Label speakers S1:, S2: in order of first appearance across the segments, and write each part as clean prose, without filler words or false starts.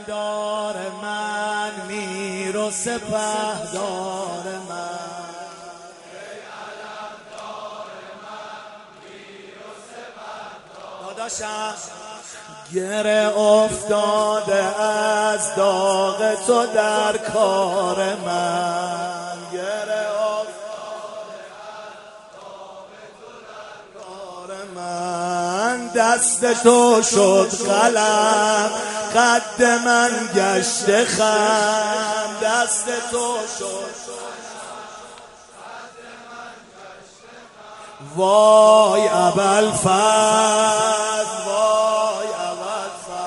S1: علمدار من، میر و سپهدار من. داداشم گره افتاده از داغ تو در کار من، گره افتاده از داغ تو در کار من. دست تو شد قلم، قد من گشته خم. دست تو شد وای ابوالفضل، وای ابوالفضل،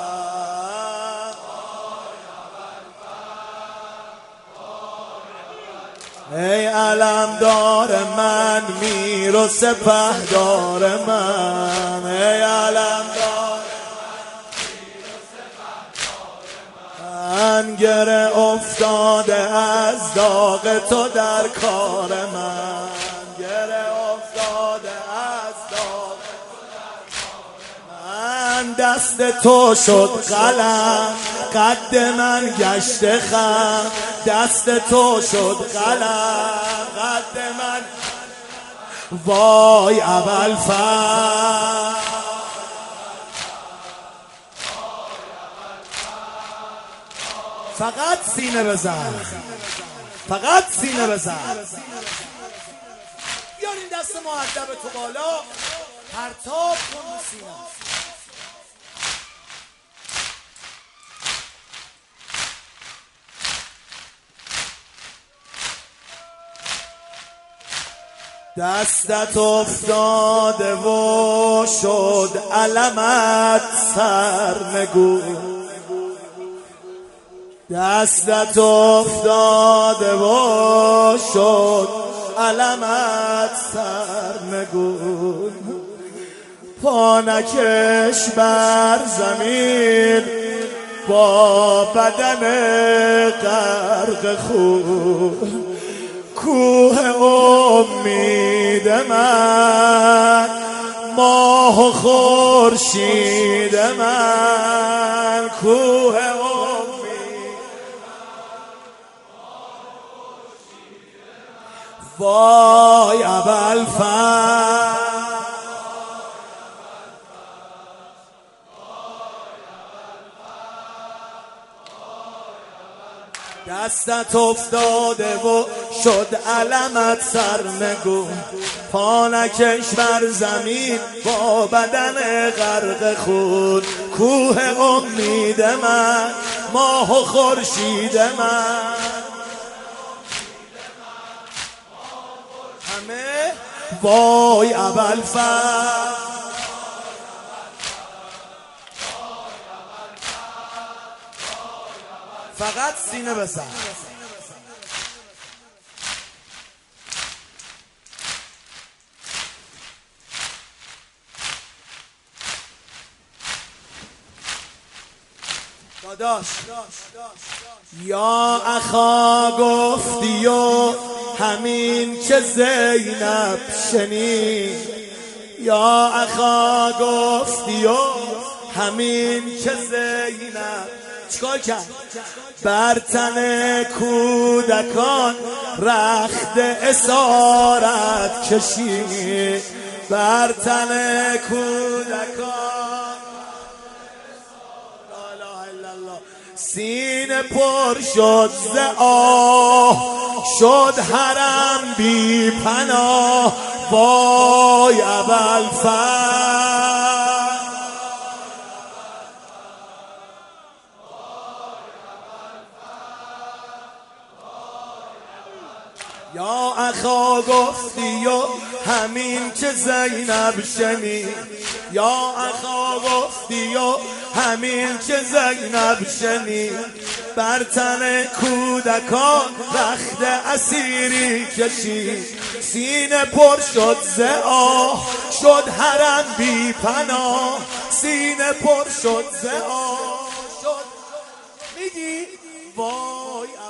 S1: ای علمدار من، میر و سپهدار من. ای علمدار من، گره افتاده از داغ تو در کار من، گره افتاده از داغ تو در کار من. دست تو شد قلم، قد من گشته خم. دست تو شد قلم، قد من. وای ابوالفضل، فقط سینه بزن، فقط سینه بزن. بیار این دست مؤدب تو بالا، پرتاب کن رو سینه. دستت افتاده و شد علمت سرنگون. دستت افتاده و شد علمت سرنگون. پا نکش بر زمین با بدن غرق خون. کوه امید من، ماه و خورشید من. کوه وای ابوالفضل، دستت افتاده و شد علمت سرنگون. پا نکش بر زمین با بدن غرق خون. کوه امید من، ماه و خورشید من. همه وای ابوالفضل، فقط سینه بزن. داداش یا اخا گفتی و همین که زینب شنید. یا اخا گفتی و همین که زینب چیکار کرد؟ بر تن کودکان رخت اسارت کشید. بر تن کودکان لا اله الا الله. سینه پر شد ز آه، شد حرم بی پناه. وای ابوالفضل، یا اخا گفتی و همین که زینب شنید. یا اخا گفتی و همین که زینب شنید. بر تن کودکان رخت اسیری کشید. سینه پر شد ز آه، شد حرم بی پناه. سینه پر شد ز آه شد. میگی وای